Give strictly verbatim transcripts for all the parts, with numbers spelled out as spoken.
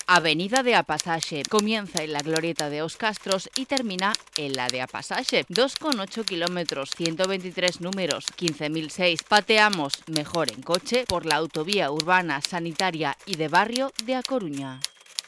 Avenida de A Pasaxe. Comienza en la glorieta de Os Castros y termina en la de A Pasaxe. dos coma ocho kilómetros, ciento veintitrés números, quince mil seis. Pateamos mejor en coche por la autovía urbana, sanitaria y de barrio de A Coruña.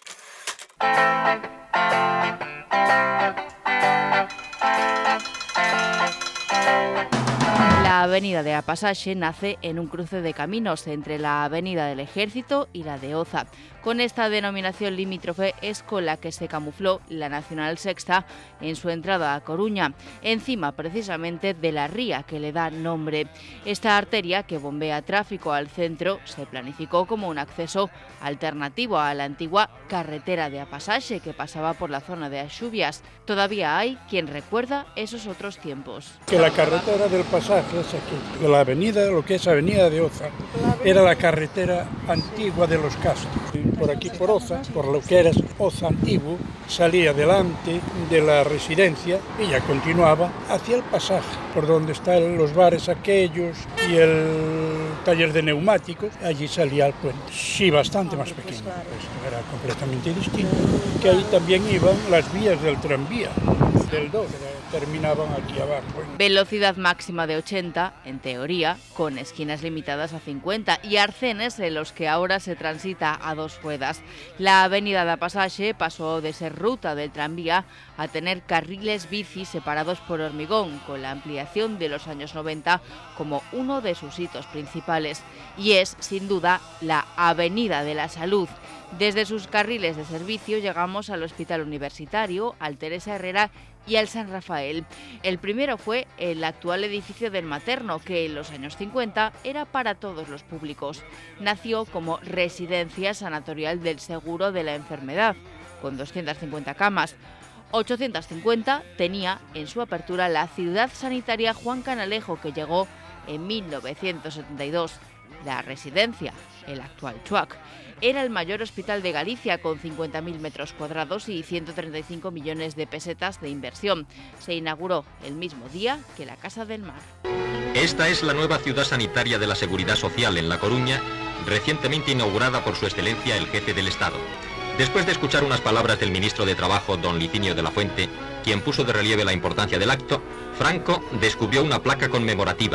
La avenida de A Pasaxe nace en un cruce de caminos entre la avenida del Ejército y la de Oza. Con esta denominación limítrofe es con la que se camufló la Nacional Sexta en su entrada a Coruña, encima precisamente de la ría que le da nombre. Esta arteria, que bombea tráfico al centro, se planificó como un acceso alternativo a la antigua carretera de A Pasaxe que pasaba por la zona de Axubias. Todavía hay quien recuerda esos otros tiempos. Que la carretera del Pasaje es aquí, de la avenida, lo que es Avenida de Oza, era la carretera antigua de los Castros. Por aquí por Oza, por lo que era Oza antiguo, salía delante de la residencia y ya continuaba hacia el Pasaje, por donde están los bares aquellos y el taller de neumáticos, allí salía el puente. Sí, bastante más pequeño, esto era completamente distinto, que ahí también iban las vías del tranvía, del dos, terminaban aquí abajo. Velocidad máxima de ochenta, en teoría, con esquinas limitadas a cincuenta y arcenes en los que ahora se transita a dos ruedas. La avenida de A Pasaxe pasó de ser ruta del tranvía a tener carriles bici separados por hormigón, con la ampliación de los años noventa como uno de sus hitos principales. Y es, sin duda, la Avenida de la Salud. Desde sus carriles de servicio llegamos al Hospital Universitario, al Teresa Herrera y al San Rafael. El primero fue el actual edificio del Materno, que en los años cincuenta era para todos los públicos. Nació como residencia sanatorial del Seguro de la Enfermedad, con doscientas cincuenta camas. ochocientas cincuenta tenía en su apertura la Ciudad Sanitaria Juan Canalejo, que llegó en mil novecientos setenta y dos. La residencia, el actual Chuac, era el mayor hospital de Galicia con cincuenta mil metros cuadrados y ciento treinta y cinco millones de pesetas de inversión. Se inauguró el mismo día que la Casa del Mar. Esta es la nueva ciudad sanitaria de la Seguridad Social en La Coruña, recientemente inaugurada por su excelencia el jefe del Estado. Después de escuchar unas palabras del ministro de Trabajo, don Licinio de la Fuente, quien puso de relieve la importancia del acto, Franco descubrió una placa conmemorativa.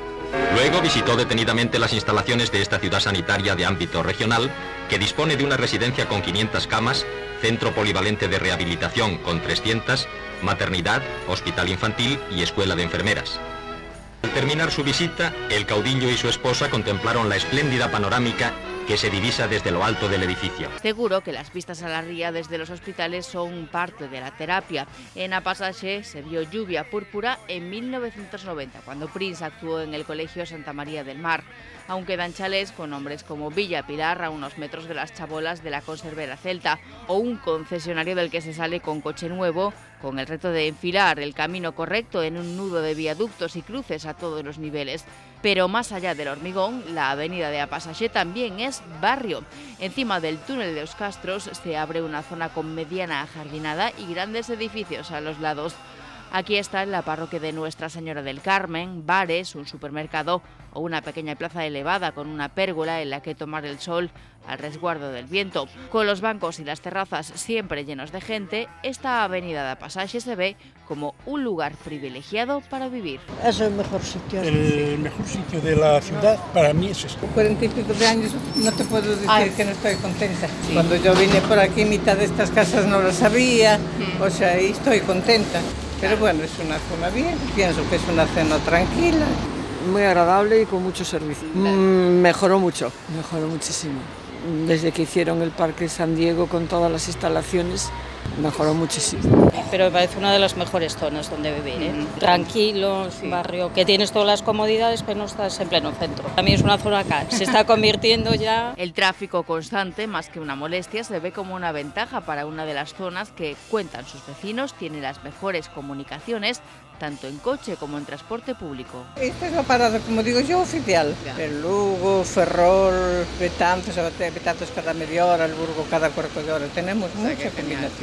Luego visitó detenidamente las instalaciones de esta ciudad sanitaria de ámbito regional, que dispone de una residencia con quinientas camas, centro polivalente de rehabilitación con trescientas, maternidad, hospital infantil y escuela de enfermeras. Al terminar su visita, el caudillo y su esposa contemplaron la espléndida panorámica que se divisa desde lo alto del edificio. Seguro que las vistas a la ría desde los hospitales son parte de la terapia. En A Pasaxe se vio lluvia púrpura en mil novecientos noventa, cuando Prince actuó en el Colegio Santa María del Mar. Aún quedan chalés con nombres como Villa Pilar, a unos metros de las chabolas de la conservera celta, o un concesionario del que se sale con coche nuevo, con el reto de enfilar el camino correcto en un nudo de viaductos y cruces a todos los niveles. Pero más allá del hormigón, la avenida de A Pasaxe también es barrio. Encima del túnel de Os Castros se abre una zona con mediana ajardinada y grandes edificios a los lados. Aquí está la parroquia de Nuestra Señora del Carmen, bares, un supermercado o una pequeña plaza elevada con una pérgola en la que tomar el sol al resguardo del viento. Con los bancos y las terrazas siempre llenos de gente, esta avenida de A Pasaxe se ve como un lugar privilegiado para vivir. Es el mejor sitio. El mejor sitio de la ciudad para mí es esto. cuarenta y pico de años no te puedo decir Ay. que no estoy contenta. Sí. Cuando yo vine por aquí, mitad de estas casas no las había, mm. o sea, y estoy contenta. Pero bueno, es una zona bien, pienso que es una zona tranquila. Muy agradable y con mucho servicio. Mm, mejoró mucho, mejoró muchísimo. Desde que hicieron el Parque San Diego con todas las instalaciones, mejoró muchísimo. Pero me parece una de las mejores zonas donde vivir, ¿eh? Mm. Tranquilo, sí. Barrio, que tienes todas las comodidades, pero no estás en pleno centro. También es una zona acá, se está convirtiendo ya... El tráfico constante, más que una molestia, se ve como una ventaja para una de las zonas que, cuentan sus vecinos, tiene las mejores comunicaciones, tanto en coche como en transporte público. Esta es la parada, como digo yo, oficial. Ya. El Lugo, Ferrol, Betanzos, Betanzos cada media hora, el Burgo cada cuarto de hora. Tenemos mucha combinación.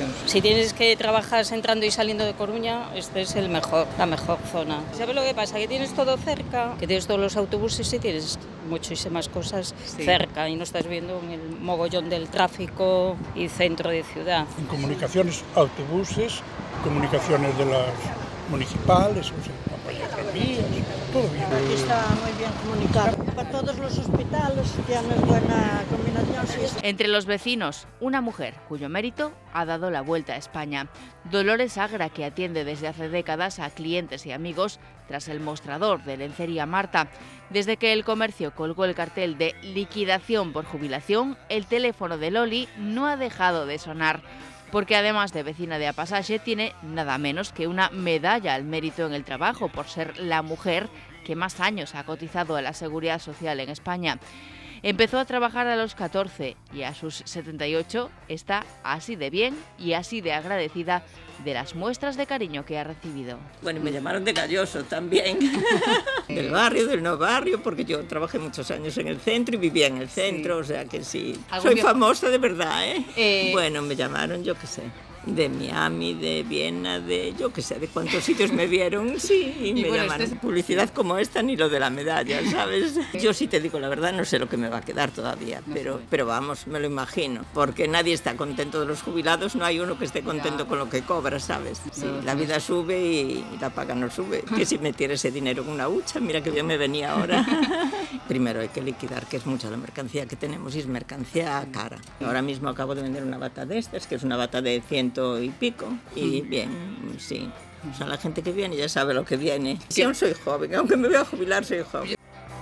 comunicacións. Si tienes que trabajar entrando y saliendo de Coruña, este es el mejor, la mejor zona. ¿Sabes lo que pasa? Que tienes todo cerca, que tienes todos los autobuses y tienes muchísimas cosas sí. cerca y no estás viendo el mogollón del tráfico y centro de ciudad. En comunicaciones, autobuses, comunicaciones de las municipales, o sea, compañías, todo bien. Aquí está muy bien comunicado. Para todos los hospitales tienes buena combinación. Sí. Entre los vecinos, una mujer cuyo mérito ha dado la vuelta a España. Dolores Agra, que atiende desde hace décadas a clientes y amigos tras el mostrador de Lencería Marta. Desde que el comercio colgó el cartel de liquidación por jubilación, el teléfono de Loli no ha dejado de sonar. Porque además de vecina de A Pasaxe, tiene nada menos que una medalla al mérito en el trabajo por ser la mujer que más años ha cotizado a la Seguridad Social en España. Empezó a trabajar a los catorce y a sus setenta y ocho está así de bien y así de agradecida de las muestras de cariño que ha recibido. Bueno, me llamaron de Galloso también, del barrio, del no barrio, porque yo trabajé muchos años en el centro y vivía en el centro, sí. O sea que sí, soy famosa de verdad, ¿eh? eh... Bueno, me llamaron, yo qué sé, de Miami, de Viena, de yo qué sé, de cuántos sitios me vieron, sí, y, y me bueno, llamaron. Este es... Publicidad como esta ni lo de la medalla, ¿sabes? Yo sí te digo la verdad, no sé lo que me va a quedar todavía, no pero, pero vamos, me lo imagino, porque nadie está contento de los jubilados, no hay uno que esté contento ya. Con lo que cobra, ¿sabes? Sí, no, la vida sube y, y la paga no sube, que si metiera ese dinero en una hucha, mira que bien me venía ahora. Primero hay que liquidar, que es mucha la mercancía que tenemos y es mercancía cara. Ahora mismo acabo de vender una bata de estas, que es una bata de ciento y pico, y bien, sí. O sea, la gente que viene ya sabe lo que viene. Sí, aún soy joven, aunque me voy a jubilar, soy joven.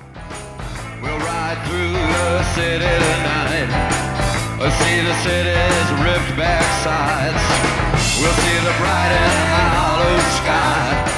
We'll ride through the city tonight. We'll see the city's ripped back sides. We'll see the bright and hollow sky.